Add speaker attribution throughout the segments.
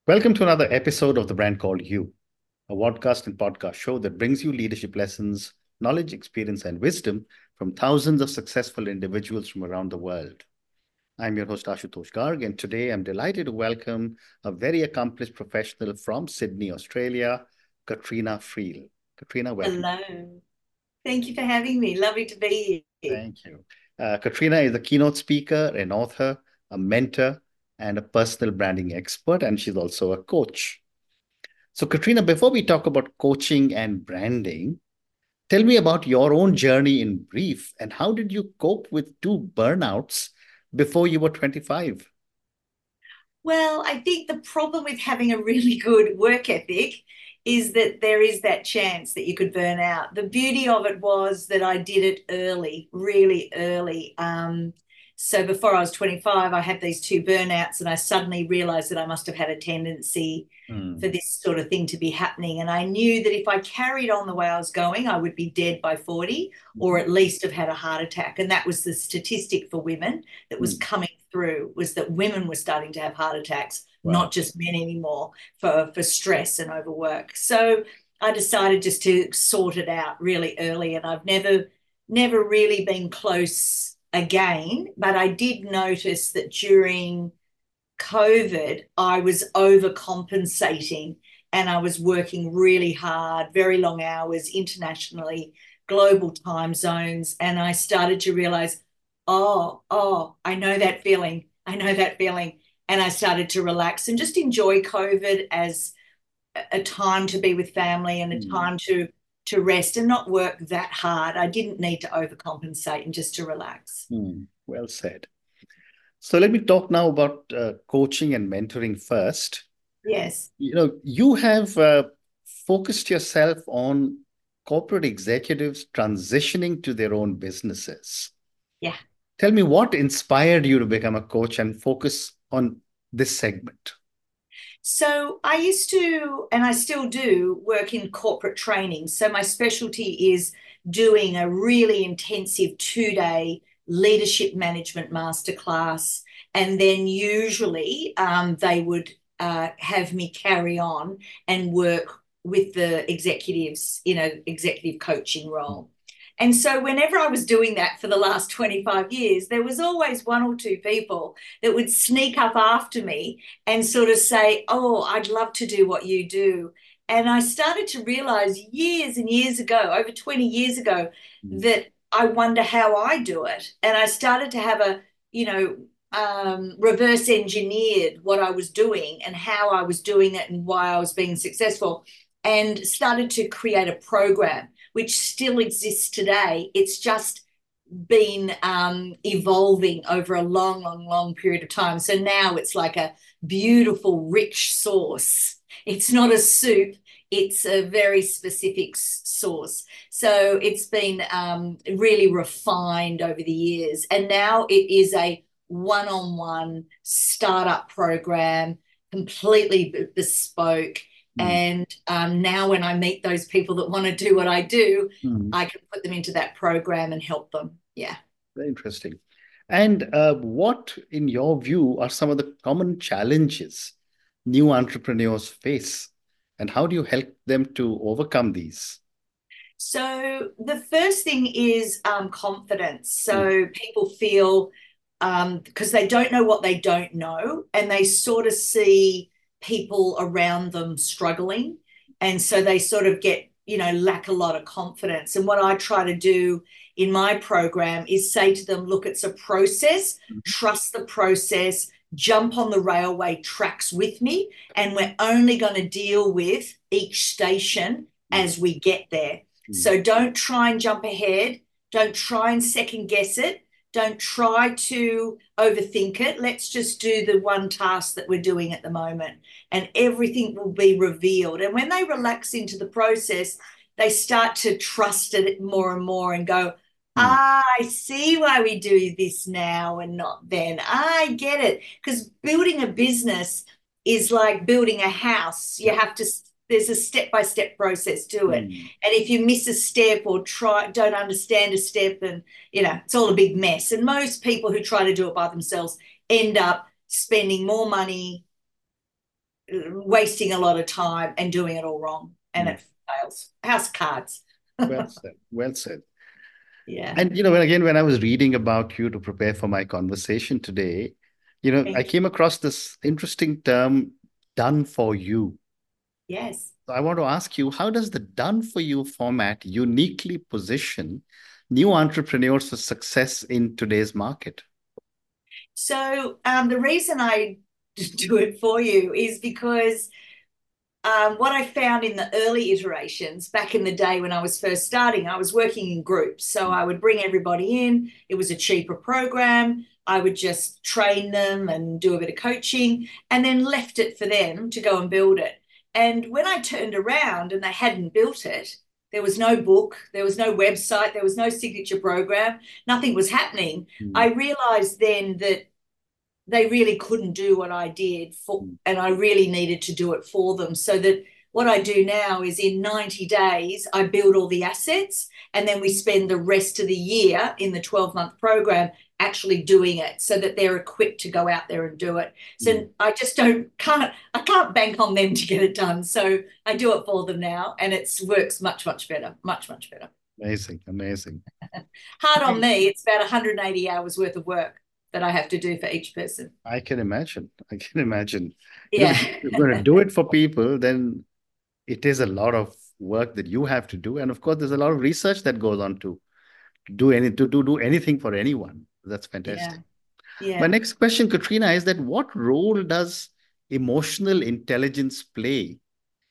Speaker 1: Welcome to another episode of The Brand Called You, a podcast and podcast show that brings you leadership lessons, knowledge, experience, and wisdom from thousands of successful individuals from around the world. I'm your host, Ashutosh Garg, and today I'm delighted to welcome a very accomplished professional from Sydney, Australia, Katrina Friel. Katrina, welcome.
Speaker 2: Hello. Thank you for having me. Lovely to be here.
Speaker 1: Thank you. Katrina is a keynote speaker, an author, a mentor, and a personal branding expert, and she's also a coach. So, Katrina, before we talk about coaching and branding, tell me about your own journey in brief and how did you cope with two burnouts before you were 25?
Speaker 2: Well, I think the problem with having a really good work ethic is that there is that chance that you could burn out. The beauty of it was that I did it early, really early. So before I was 25, I had these two burnouts, and I suddenly realized that I must have had a tendency for
Speaker 1: Hmm.
Speaker 2: this sort of thing to be happening. And I knew that if I carried on the way I was going, I would be dead by 40 or
Speaker 1: Mhm.
Speaker 2: at least have had a heart attack. And that was the statistic for women that was
Speaker 1: Hmm.
Speaker 2: coming through, was that women were starting to have heart attacks,
Speaker 1: Wow.
Speaker 2: not just men anymore, for stress and overwork. So I decided just to sort it out really early, and I've never really been close again. But I did notice that during COVID, I was overcompensating, and I was working really hard, very long hours internationally, global time zones. And I started to realize, I know that feeling. I know that feeling. And I started to relax and just enjoy COVID as a time to be with family and a
Speaker 1: Hmm.
Speaker 2: time to rest and not work that hard. I didn't need to overcompensate and just to relax.
Speaker 1: Hmm. Well said. So let me talk now about coaching and mentoring first.
Speaker 2: Yes.
Speaker 1: You have focused yourself on corporate executives transitioning to their own businesses.
Speaker 2: Yeah.
Speaker 1: Tell me what inspired you to become a coach and focus on this segment?
Speaker 2: So I used to, and I still do, work in corporate training. So my specialty is doing a really intensive 2 day leadership management masterclass. And then usually they would have me carry on and work with the executives in an executive coaching role. And so, whenever I was doing that for the last 25 years, there was always one or two people that would sneak up after me and sort of say, "Oh, I'd love to do what you do." And I started to realize years and years ago, over 20 years ago,
Speaker 1: Mm.
Speaker 2: that I wonder how I do it. And I started to have you know, reverse engineered what I was doing and how I was doing it and why I was being successful, and started to create a program which still exists today. It's just been evolving over a long, long, long period of time. So now it's like a beautiful, rich sauce. It's not a soup, it's a very specific sauce. So it's been really refined over the years. And now it is a one on one startup program, completely bespoke.
Speaker 1: Mm.
Speaker 2: And now, when I meet those people that want to do what I do,
Speaker 1: Mm.
Speaker 2: I can put them into that program and help them. Yeah.
Speaker 1: Very interesting. And what, in your view, are some of the common challenges new entrepreneurs face? And how do you help them to overcome these?
Speaker 2: So the first thing is confidence.
Speaker 1: Mm.
Speaker 2: So people feel because they don't know what they don't know, and they sort of see people around them struggling. And so they sort of get, lack a lot of confidence. And what I try to do in my program is say to them, look, it's a process, trust the process, jump on the railway tracks with me, and we're only going to deal with each station
Speaker 1: Mm.
Speaker 2: as we get there.
Speaker 1: Mm.
Speaker 2: So don't try and jump ahead. Don't try and second guess it. Don't try to overthink it. Let's just do the one task that we're doing at the moment, and everything will be revealed. And when they relax into the process, they start to trust it more and more and go,
Speaker 1: Mm.
Speaker 2: I see why we do this now and not then. I get it. Because building a business is like building a house.
Speaker 1: Yeah.
Speaker 2: There's a step-by-step process to it.
Speaker 1: Mm.
Speaker 2: And if you miss a step or don't understand a step, then it's all a big mess. And most people who try to do it by themselves end up spending more money, wasting a lot of time and doing it all wrong, and it fails. House cards.
Speaker 1: Well said. Well said.
Speaker 2: Yeah.
Speaker 1: And, again, when I was reading about you to prepare for my conversation today, I came across this interesting term, done for you.
Speaker 2: Yes.
Speaker 1: So I want to ask you, how does the done for you format uniquely position new entrepreneurs for success in today's market?
Speaker 2: So the reason I do it for you is because what I found in the early iterations back in the day when I was first starting, I was working in groups. So I would bring everybody in. It was a cheaper program. I would just train them and do a bit of coaching and then left it for them to go and build it. And when I turned around and they hadn't built it, there was no book, there was no website, there was no signature program, nothing was happening. I realized then that they really couldn't do what I did and I really needed to do it for them. So that what I do now is in 90 days, I build all the assets and then we spend the rest of the year in the 12-month program actually doing it so that they're equipped to go out there and do it. So I just can't bank on them to get it done. So I do it for them now and it works much, much better, much, much better.
Speaker 1: Amazing, amazing.
Speaker 2: Hard on me. It's about 180 hours worth of work that I have to do for each person.
Speaker 1: I can imagine. I can imagine.
Speaker 2: Yeah.
Speaker 1: If you're going to do it for people, then it is a lot of work that you have to do. And of course, there's a lot of research that goes on to do anything for anyone. That's fantastic.
Speaker 2: Yeah.
Speaker 1: My next question, Katrina, is that what role does emotional intelligence play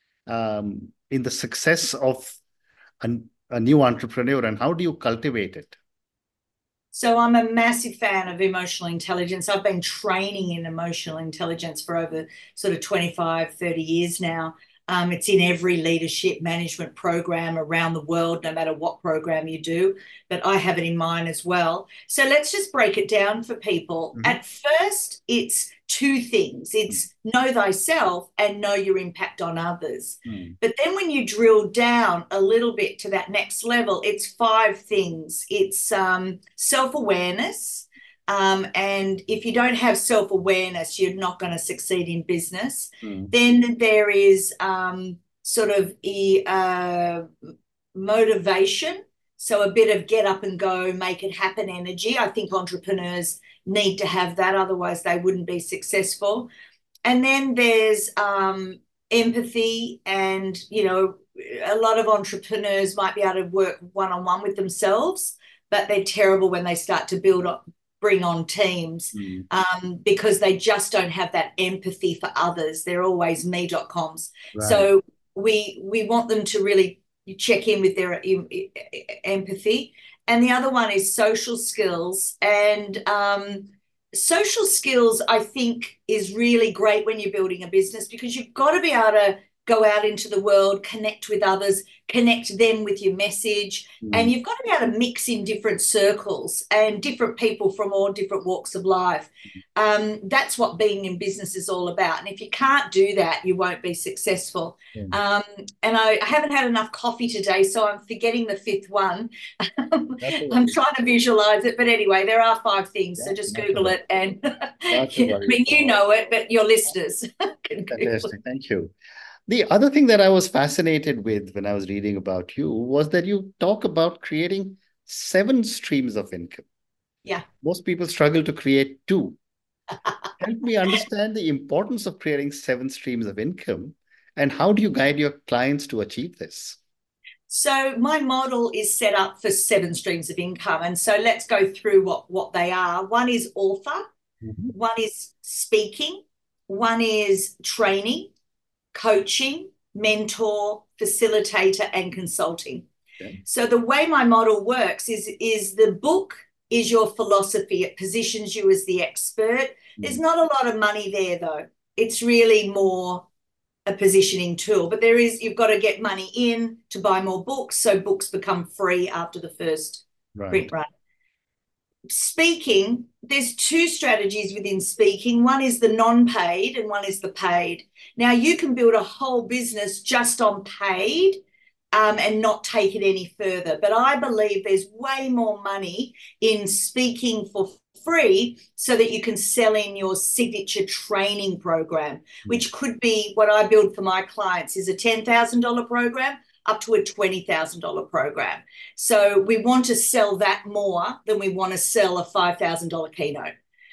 Speaker 1: in the success of a new entrepreneur, and how do you cultivate it?
Speaker 2: So I'm a massive fan of emotional intelligence. I've been training in emotional intelligence for over sort of 25, 30 years now. It's in every leadership management program around the world, no matter what program you do, but I have it in mine as well. So let's just break it down for people. At first, it's two things. It's know thyself and know your impact on others. But then when you drill down a little bit to that next level, it's 5 things. It's self-awareness. And if you don't have self-awareness, you're not going to succeed in business. Then there is sort of motivation. So a bit of get up and go, make it happen energy. I think entrepreneurs need to have that, otherwise they wouldn't be successful. And then there's empathy, and a lot of entrepreneurs might be able to work one-on-one with themselves, but they're terrible when they start to bring on teams because they just don't have that empathy for others. They're always me.coms. Right. So we want them to really check in with their empathy. And the other one is social skills. And social skills, I think, is really great when you're building a business, because you've got to be able to go out into the world, connect with others, connect them with your message. And you've got to be able to mix in different circles and different people from all different walks of life. That's what being in business is all about. And if you can't do that, you won't be successful. And I haven't had enough coffee today, so I'm forgetting the 5th one. I'm trying to visualize it. But anyway, there are 5 things. So just Google it. And I mean, you know it, but your listeners can Google it.
Speaker 1: Fantastic. Thank you. The other thing that I was fascinated with when I was reading about you was that you talk about creating 7 streams of income.
Speaker 2: Yeah.
Speaker 1: Most people struggle to create 2. Help me understand the importance of creating 7 streams of income, and how do you guide your clients to achieve this?
Speaker 2: So my model is set up for 7 streams of income. And so let's go through what they are. One is author. One is speaking. One is training, coaching, mentor, facilitator, and consulting. Okay. So the way my model works is the book is your philosophy. It positions you as the expert. There's not a lot of money there, though. It's really more a positioning tool. But you've got to get money in to buy more books, so books become free after the first print run. Speaking, there's 2 strategies within speaking. One is the non-paid and one is the paid. Now, you can build a whole business just on paid, and not take it any further. But I believe there's way more money in speaking for free so that you can sell in your signature training program, which could be what I build for my clients is a $10,000 program up to a $20,000 program. So we want to sell that more than we want to sell a $5,000 keynote.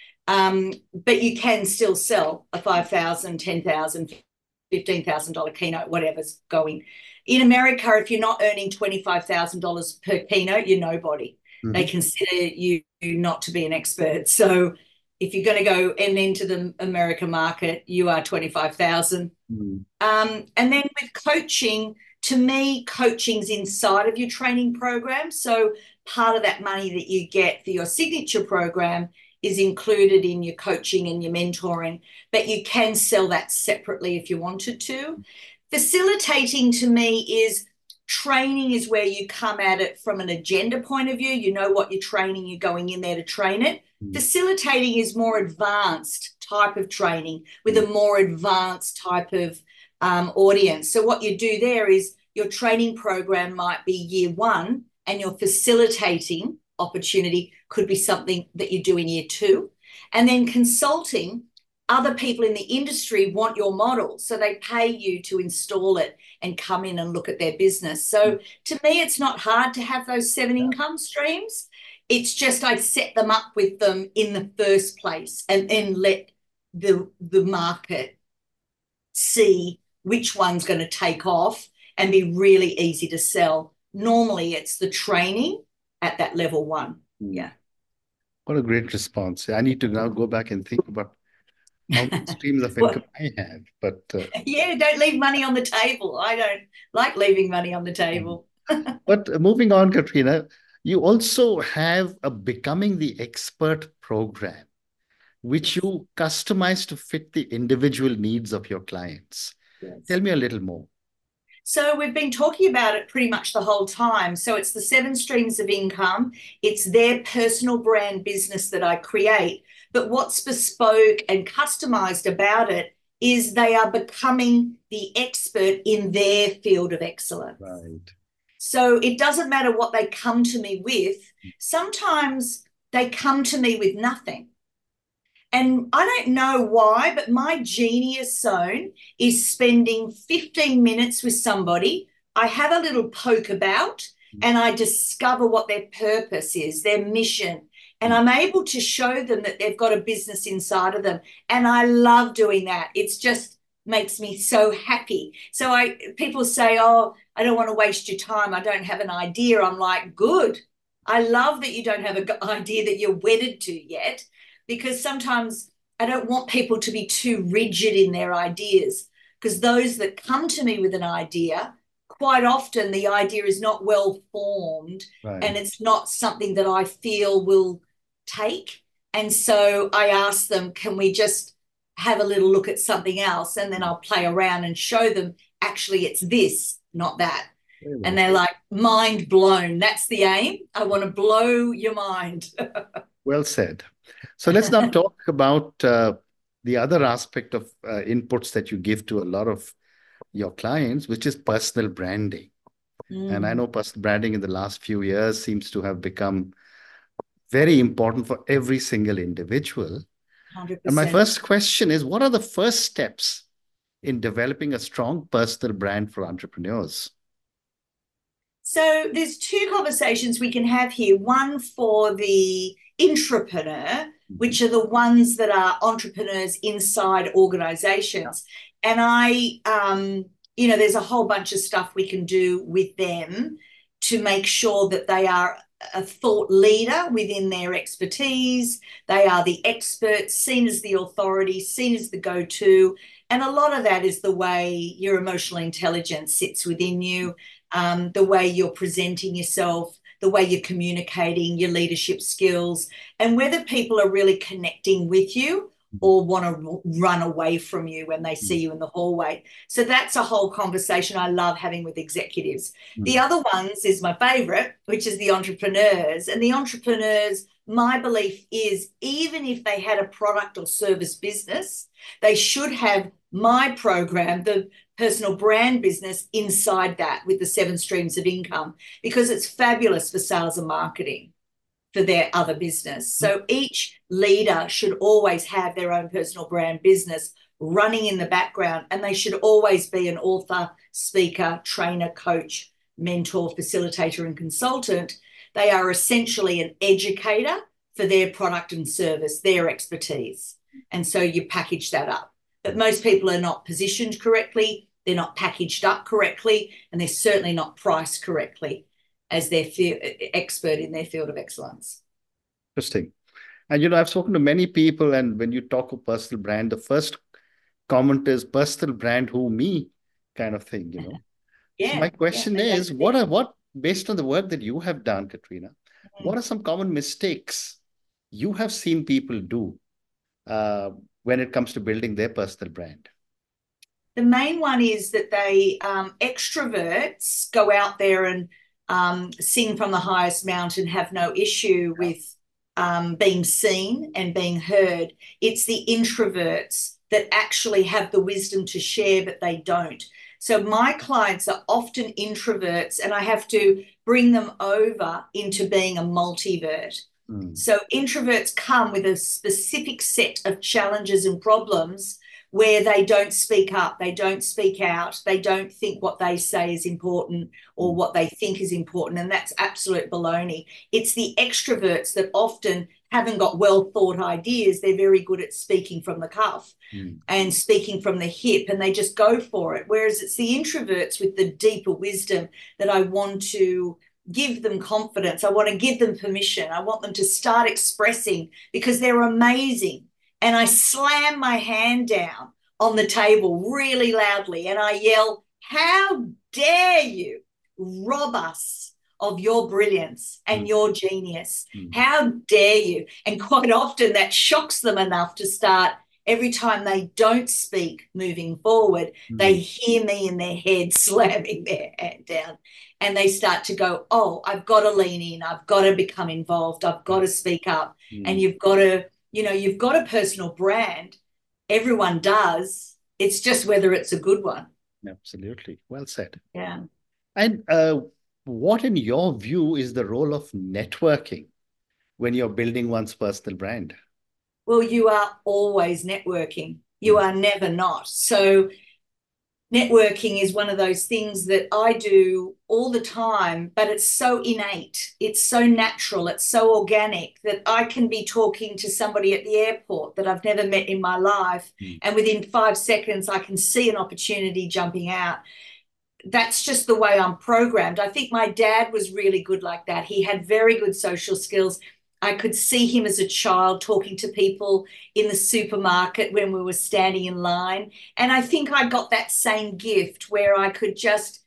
Speaker 2: But you can still sell a $5,000, $10,000, $15,000 keynote, whatever's going. In America, if you're not earning $25,000 per keynote, you're nobody. Mm-hmm. They consider you not to be an expert. So if you're going to go into the American market, you are 25,000. Mm-hmm. And then with coaching, to me, coaching's inside of your training program. So part of that money that you get for your signature program is included in your coaching and your mentoring, but you can sell that separately if you wanted to. Facilitating to me is training is where you come at it from an agenda point of view. You know what you're training, you're going in there to train it. Facilitating is more advanced type of training with a more advanced type of audience. So what you do there is your training program might be year one and your facilitating opportunity could be something that you do in year two. And then consulting, other people in the industry want your model, so they pay you to install it and come in and look at their business. So to me, it's not hard to have those 7 income streams. It's just I set them up with them in the first place and then let the market see which one's going to take off and be really easy to sell. Normally, it's the training at that level one. Yeah.
Speaker 1: What a great response. I need to now go back and think about how many streams of income I have. But
Speaker 2: yeah, don't leave money on the table. I don't like leaving money on the table.
Speaker 1: But moving on, Katrina, you also have a Becoming the Expert program, which you customize to fit the individual needs of your clients. Yes. Tell me a little more.
Speaker 2: So we've been talking about it pretty much the whole time. So it's the 7 streams of income. It's their personal brand business that I create. But what's bespoke and customized about it is they are becoming the expert in their field of excellence.
Speaker 1: Right.
Speaker 2: So it doesn't matter what they come to me with. Sometimes they come to me with nothing. And I don't know why, but my genius zone is spending 15 minutes with somebody. I have a little poke about and I discover what their purpose is, their mission. And I'm able to show them that they've got a business inside of them. And I love doing that. It's just makes me so happy. So people say, oh, I don't want to waste your time. I don't have an idea. I'm like, good. I love that you don't have an idea that you're wedded to yet. Because sometimes I don't want people to be too rigid in their ideas, because those that come to me with an idea, quite often the idea is not well formed, right, and it's not something that I feel will take. And so I ask them, can we just have a little look at something else? And then I'll play around and show them, actually, it's this, not that. And they're like, mind blown. That's the aim. I want to blow your mind.
Speaker 1: Well said. So let's now talk about the other aspect of inputs that you give to a lot of your clients, which is personal branding. And I know personal branding in the last few years seems to have become very important for every single individual.
Speaker 2: 100%.
Speaker 1: And my first question is, what are the first steps in developing a strong personal brand for entrepreneurs?
Speaker 2: So there's 2 conversations we can have here. One for the intrapreneur, which are the ones that are entrepreneurs inside organizations. And there's a whole bunch of stuff we can do with them to make sure that they are a thought leader within their expertise. They are the experts, seen as the authority, seen as the go-to. And a lot of that is the way your emotional intelligence sits within you, the way you're presenting yourself, the way you're communicating, your leadership skills, and whether people are really connecting with you or want to run away from you when they see you in the hallway. So that's a whole conversation I love having with executives. The other ones is my favorite, which is the entrepreneurs. And the entrepreneurs my belief is even if they had a product or service business, they should have my program, the personal brand business, inside that with the 7 streams of income, because it's fabulous for sales and marketing for their other business. So each leader should always have their own personal brand business running in the background, and they should always be an author, speaker, trainer, coach, mentor, facilitator, and consultant. They are essentially an educator for their product and service, their expertise. And so you package that up. But most people are not positioned correctly, they're not packaged up correctly, and they're certainly not priced correctly as their expert in their field of excellence.
Speaker 1: Interesting. And, I've spoken to many people, and when you talk of personal brand, the first comment is personal brand, who, me, kind of thing,
Speaker 2: Yeah.
Speaker 1: So my question is, what, based on the work that you have done, Katrina, what are some common mistakes you have seen people do when it comes to building their personal brand?
Speaker 2: The main one is that they extroverts go out there and sing from the highest mountain, have no issue with being seen and being heard. It's the introverts that actually have the wisdom to share, but they don't. So my clients are often introverts, and I have to bring them over into being a multivert. So introverts come with a specific set of challenges and problems where they don't speak up, they don't speak out, they don't think what they say is important or what they think is important, and that's absolute baloney. It's the extroverts that often haven't got well thought ideas. They're very good at speaking from the cuff and speaking from the hip, and they just go for it. Whereas it's the introverts with the deeper wisdom that I want to give them confidence. I want to give them permission. I want them to start expressing because they're amazing. And I slam my hand down on the table really loudly and I yell, "How dare you rob us of your brilliance and your genius? How dare you?" And quite often that shocks them enough to start, every time they don't speak moving forward, they hear me in their head slamming their hand down. And they start to go, "Oh, I've got to lean in. I've got to become involved. I've got to speak up." And you've got to, you've got a personal brand. Everyone does. It's just whether it's a good one.
Speaker 1: Absolutely. Well said.
Speaker 2: Yeah.
Speaker 1: And what, in your view, is the role of networking when you're building one's personal brand?
Speaker 2: Well, you are always networking. You are never not. So networking is one of those things that I do all the time, but it's so innate. It's so natural. It's so organic that I can be talking to somebody at the airport that I've never met in my life. And within 5 seconds, I can see an opportunity jumping out. That's just the way I'm programmed. I think my dad was really good like that. He had very good social skills. I could see him as a child talking to people in the supermarket when we were standing in line. And I think I got that same gift where I could just,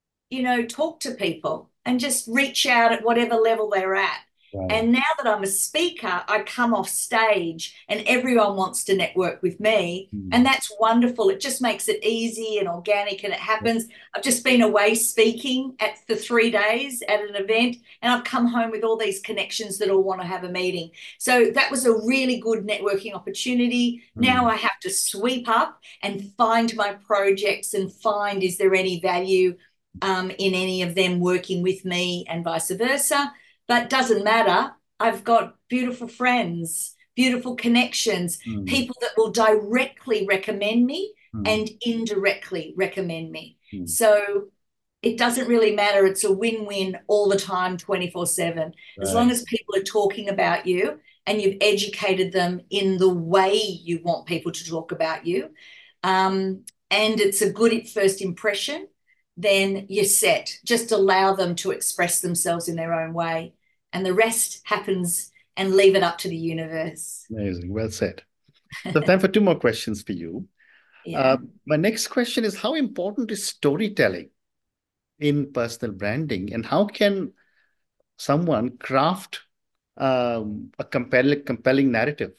Speaker 2: talk to people and just reach out at whatever level they're at. Wow. And now that I'm a speaker, I come off stage and everyone wants to network with me. And that's wonderful. It just makes it easy and organic, and it happens. I've just been away speaking for 3 days at an event, and I've come home with all these connections that all want to have a meeting. So that was a really good networking opportunity. Now I have to sweep up and find my projects and find, is there any value in any of them working with me and vice versa. But doesn't matter. I've got beautiful friends, beautiful connections, people that will directly recommend me and indirectly recommend me. So it doesn't really matter. It's a win-win all the time, 24/7. Right. As long as people are talking about you and you've educated them in the way you want people to talk about you, and it's a good first impression, then you're set. Just allow them to express themselves in their own way. And the rest happens, and leave it up to the universe.
Speaker 1: Amazing. Well said. So time for 2 more questions for you. Yeah. My next question is, how important is storytelling in personal branding, and how can someone craft a compelling narrative?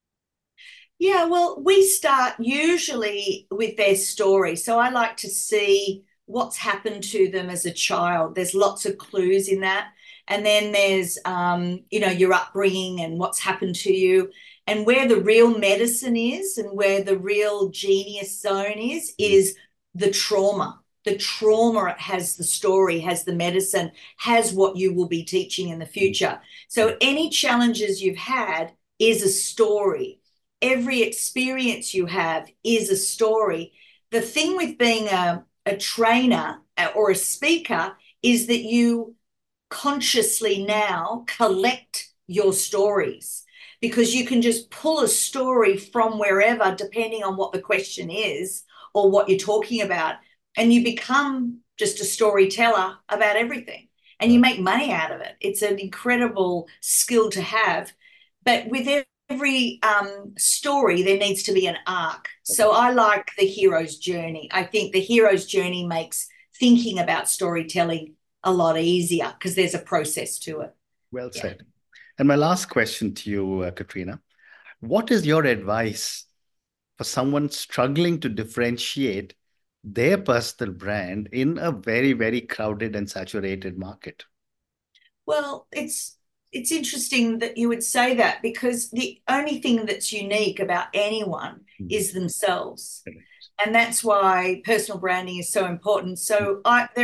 Speaker 2: Yeah, well, we start usually with their story. So I like to see what's happened to them as a child. There's lots of clues in that. And then there's, your upbringing and what's happened to you. And where the real medicine is and where the real genius zone is the trauma. The trauma has the story, has the medicine, has what you will be teaching in the future. So any challenges you've had is a story. Every experience you have is a story. The thing with being a trainer or a speaker is that you consciously now collect your stories, because you can just pull a story from wherever, depending on what the question is or what you're talking about, and you become just a storyteller about everything, and you make money out of it. It's an incredible skill to have. But with every story, there needs to be an arc. So I like the hero's journey. I think the hero's journey makes thinking about storytelling a lot easier because there's a process to it.
Speaker 1: Well said. And my last question to you, Katrina, what is your advice for someone struggling to differentiate their personal brand in a very, very crowded and saturated market?
Speaker 2: Well, it's interesting that you would say that, because the only thing that's unique about anyone is themselves. And that's why personal branding is so important. So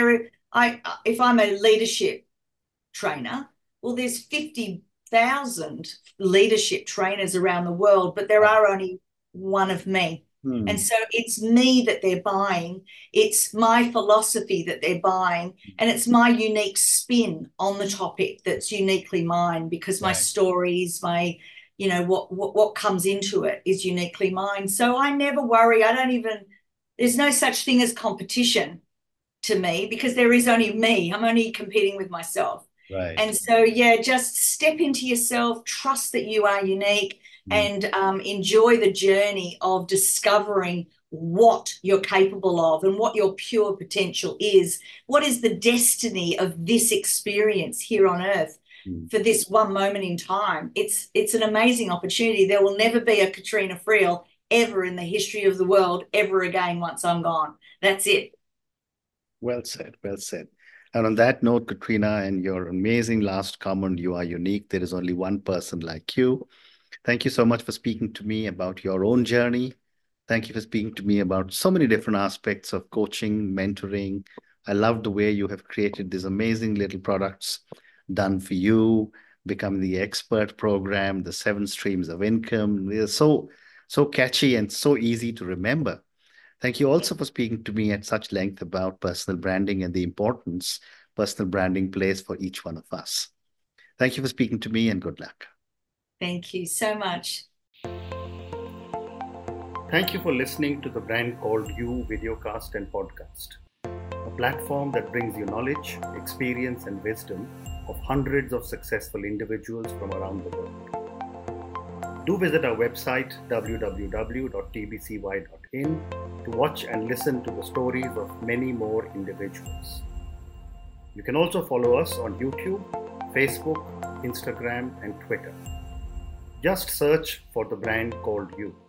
Speaker 2: if I'm a leadership trainer, well, there's 50,000 leadership trainers around the world, but there are only one of me. And so it's me that they're buying. It's my philosophy that they're buying. And it's my unique spin on the topic that's uniquely mine, because my stories, my, what comes into it is uniquely mine. So I never worry. There's no such thing as competition to me, because there is only me. I'm only competing with myself.
Speaker 1: Right.
Speaker 2: And so, just step into yourself, trust that you are unique, and enjoy the journey of discovering what you're capable of and what your pure potential is. What is the destiny of this experience here on earth for this one moment in time? It's an amazing opportunity. There will never be a Katrina Friel ever in the history of the world ever again once I'm gone. That's it.
Speaker 1: Well said. Well said. And on that note, Katrina, and your amazing last comment, you are unique. There is only one person like you. Thank you so much for speaking to me about your own journey. Thank you for speaking to me about so many different aspects of coaching, mentoring. I love the way you have created these amazing little products done for you, becoming the expert program, the 7 streams of income. They're so catchy and so easy to remember. Thank you also for speaking to me at such length about personal branding and the importance personal branding plays for each one of us. Thank you for speaking to me, and good luck.
Speaker 2: Thank you so much.
Speaker 1: Thank you for listening to the Brand Called You videocast and podcast, a platform that brings you knowledge, experience, and wisdom of hundreds of successful individuals from around the world. Do visit our website www.tbcy.in to watch and listen to the stories of many more individuals. You can also follow us on YouTube, Facebook, Instagram, and Twitter. Just search for The Brand Called You.